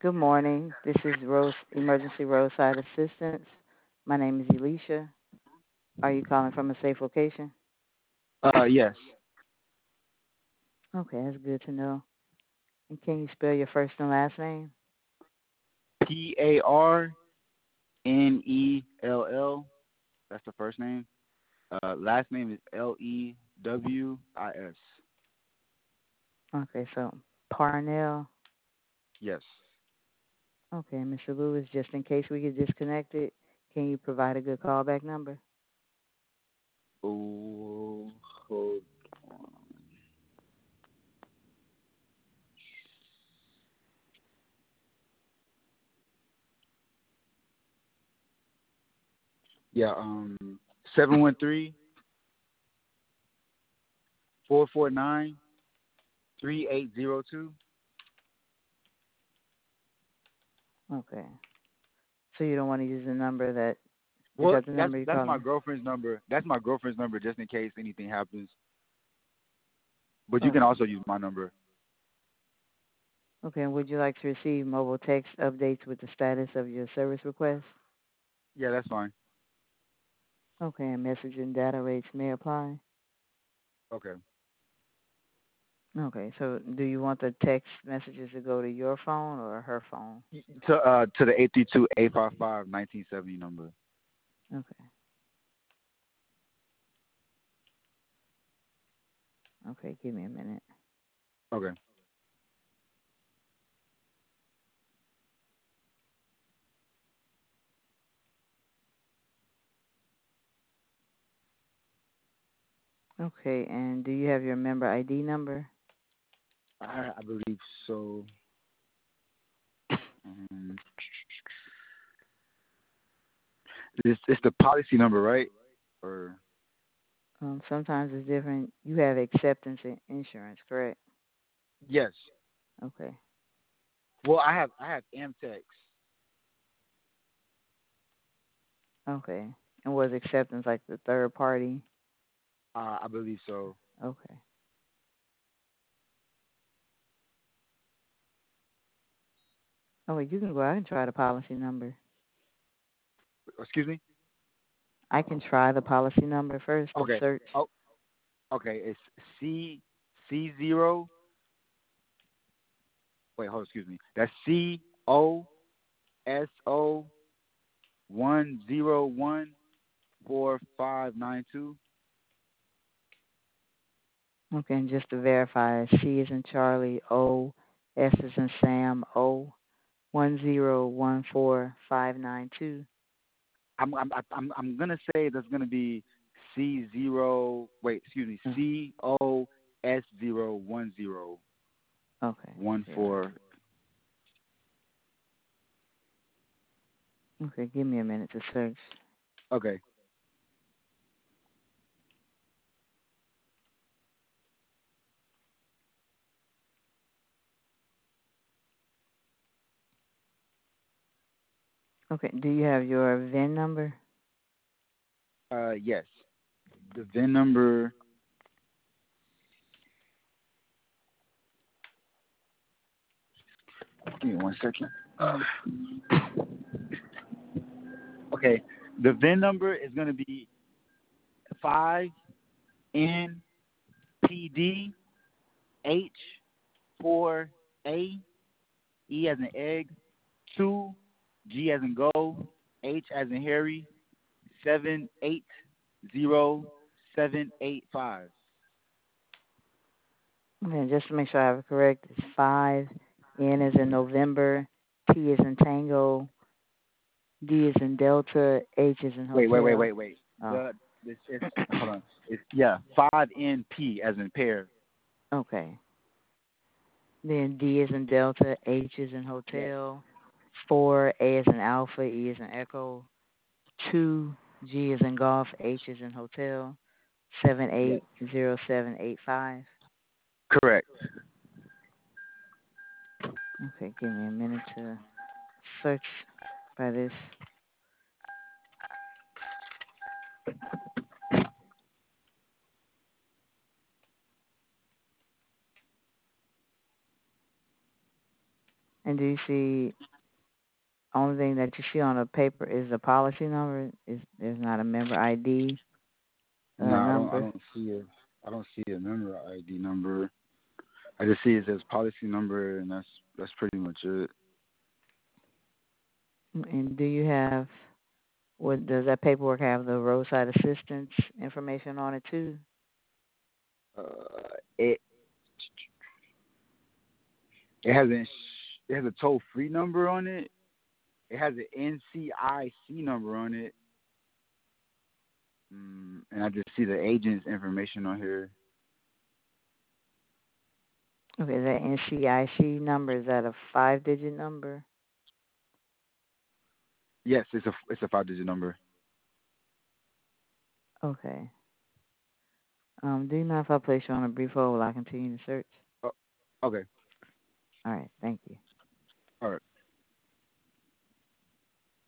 Good morning. This is Emergency Roadside Assistance. My name is Elisha. Are you calling from a safe location? Yes. Okay, that's good to know. And can you spell your first and last name? Parnell. That's the first name. Last name is Lewis. Okay, so Parnell. Yes. Okay, Mr. Lewis, just in case we get disconnected, can you provide a good callback number? Oh, hold on. Yeah. 713-449-3802. Okay. So you don't want to use the number that is Well, that the that's number you're that's my calling? girlfriend's number. That's my girlfriend's number, just in case anything happens. But you can Okay. also use my number. Okay, and would you like to receive mobile text updates with the status of your service request? Yeah, that's fine. Okay, and message and data rates may apply. Okay. Okay, so do you want the text messages to go to your phone or her phone? To the 832-855-1970 number. Okay. Okay, give me a minute. Okay. Okay, and do you have your member ID number? I believe so. Um, it's the policy number, right? Or Sometimes it's different. You have acceptance insurance, correct? yes. Okay. Well, I have Amtex. Okay. And was acceptance like the third party? I believe so. Okay. Oh, wait, you can go out and try the policy number. Excuse me. I can try the policy number first to Okay. search. Oh, okay. It's C0. Wait, hold. Excuse me. That's COSO 1014592. Okay, and just to verify, C is in Charlie, O, S is in Sam, O, 1014592. I'm gonna say that's gonna be C0. Wait, excuse me. Oh, COS01014. okay. Zero. Okay, give me a minute to search. Okay. Okay, do you have your VIN number? Yes. The VIN number. Give me 1 second. Mm-hmm. Okay. The VIN number is gonna be 5NPDH4A, E as in egg, 2, G as in go, H as in Harry, 780785. Okay, just to make sure I have it correct, it's 5, N is in November, T is in Tango, D is in Delta, H is in Hotel. Wait. Oh, It's hold on. It's 5NP as in pair. okay. Then D is in Delta, H is in Yes. Hotel, 4, A is in Alpha, E is in Echo, 2, G is in Golf, H is in Hotel, seven Yes. eight zero seven eight five. Correct. Okay, give me a minute to search by this. And do you see only thing that you see on the paper is the policy number? Is there's not a member ID No, I number? don't see it. I don't see a member ID number. I just see it says policy number, and that's pretty much it. And do you have what does that paperwork have the roadside assistance information on it too? It it has it has a toll free number on it. It has an NCIC number on it, and I just see the agent's information on here. Okay, that NCIC number is that a 5-digit number? Yes, it's a 5-digit number. Okay. Do you mind if I place you on a brief hold while I continue to search? Oh, okay. All right, thank you.